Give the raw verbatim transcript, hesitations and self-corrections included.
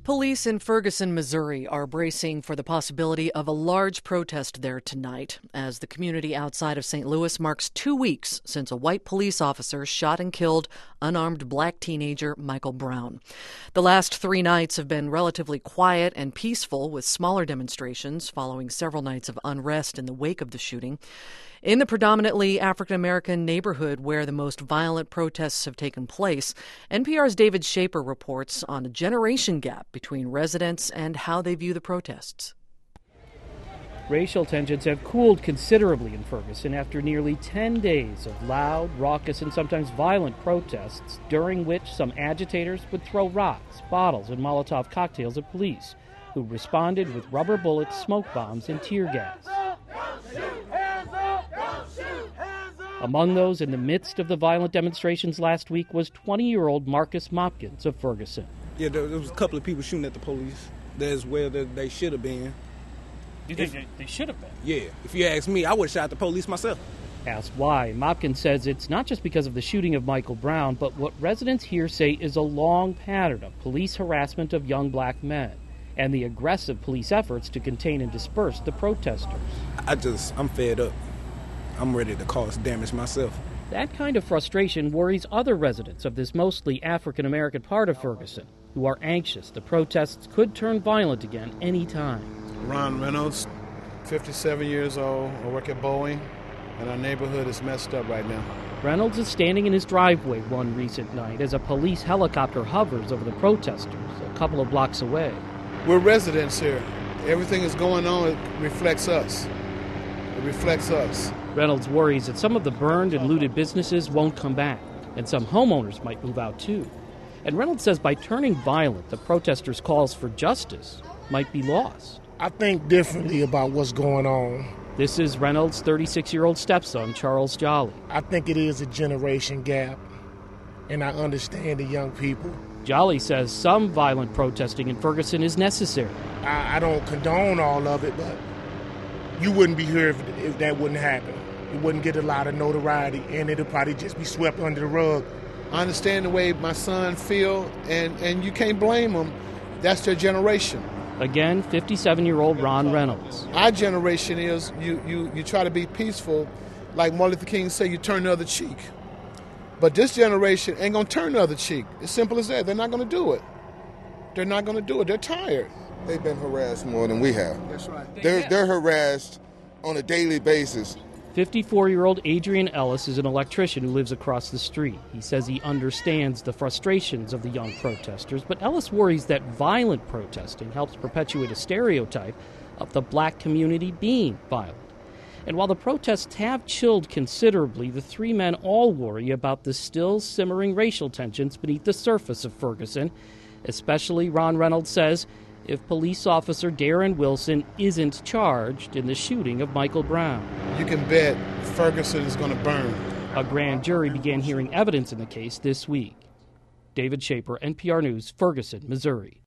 Police in Ferguson, Missouri are bracing for the possibility of a large protest there tonight as the community outside of Saint Louis marks two weeks since a white police officer shot and killed unarmed black teenager Michael Brown. The last three nights have been relatively quiet and peaceful, with smaller demonstrations following several nights of unrest in the wake of the shooting. In the predominantly African-American neighborhood where the most violent protests have taken place, N P R's David Shaper reports on a generation gap between residents and how they view the protests. Racial tensions have cooled considerably in Ferguson after nearly ten days of loud, raucous, and sometimes violent protests, during which some agitators would throw rocks, bottles, and Molotov cocktails at police, who responded with rubber bullets, smoke bombs, and tear gas. Among those in the midst of the violent demonstrations last week was twenty-year-old Marcus Mopkins of Ferguson. Yeah, there was a couple of people shooting at the police. There's where they should have been. You think if, they should have been? Yeah. If you ask me, I would have shot the police myself. Asked why, Mopkins says it's not just because of the shooting of Michael Brown, but what residents here say is a long pattern of police harassment of young black men and the aggressive police efforts to contain and disperse the protesters. I just, I'm fed up. I'm ready to cause damage myself. That kind of frustration worries other residents of this mostly African-American part of Ferguson, who are anxious the protests could turn violent again any time. Ron Reynolds, fifty-seven years old. I work at Boeing, and our neighborhood is messed up right now. Reynolds is standing in his driveway one recent night as a police helicopter hovers over the protesters a couple of blocks away. We're residents here. Everything that's going on, it reflects us. It reflects us. Reynolds worries that some of the burned and looted businesses won't come back, and some homeowners might move out too. And Reynolds says by turning violent, the protesters' calls for justice might be lost. I think differently about what's going on. This is Reynolds' thirty-six-year-old stepson, Charles Jolly. I think it is a generation gap, and I understand the young people. Jolly says some violent protesting in Ferguson is necessary. I, I don't condone all of it, but you wouldn't be here if, if that wouldn't happen. It wouldn't get a lot of notoriety, and it'll probably just be swept under the rug. I understand the way my son feel, and, and you can't blame them. That's their generation. Again, fifty-seven-year-old Ron Reynolds. Our generation is you, you, you try to be peaceful. Like Martin Luther King said, you turn the other cheek. But this generation ain't going to turn the other cheek. As simple as that. They're not going to do it. They're not going to do it. They're tired. They've been harassed more than we have. That's right. They're, they're harassed on a daily basis. fifty-four-year-old Adrian Ellis is an electrician who lives across the street. He says he understands the frustrations of the young protesters, but Ellis worries that violent protesting helps perpetuate a stereotype of the black community being violent. And while the protests have chilled considerably, the three men all worry about the still simmering racial tensions beneath the surface of Ferguson. Especially, Ron Reynolds says, if police officer Darren Wilson isn't charged in the shooting of Michael Brown. You can bet Ferguson is going to burn. A grand jury began hearing evidence in the case this week. David Shaper, N P R News, Ferguson, Missouri.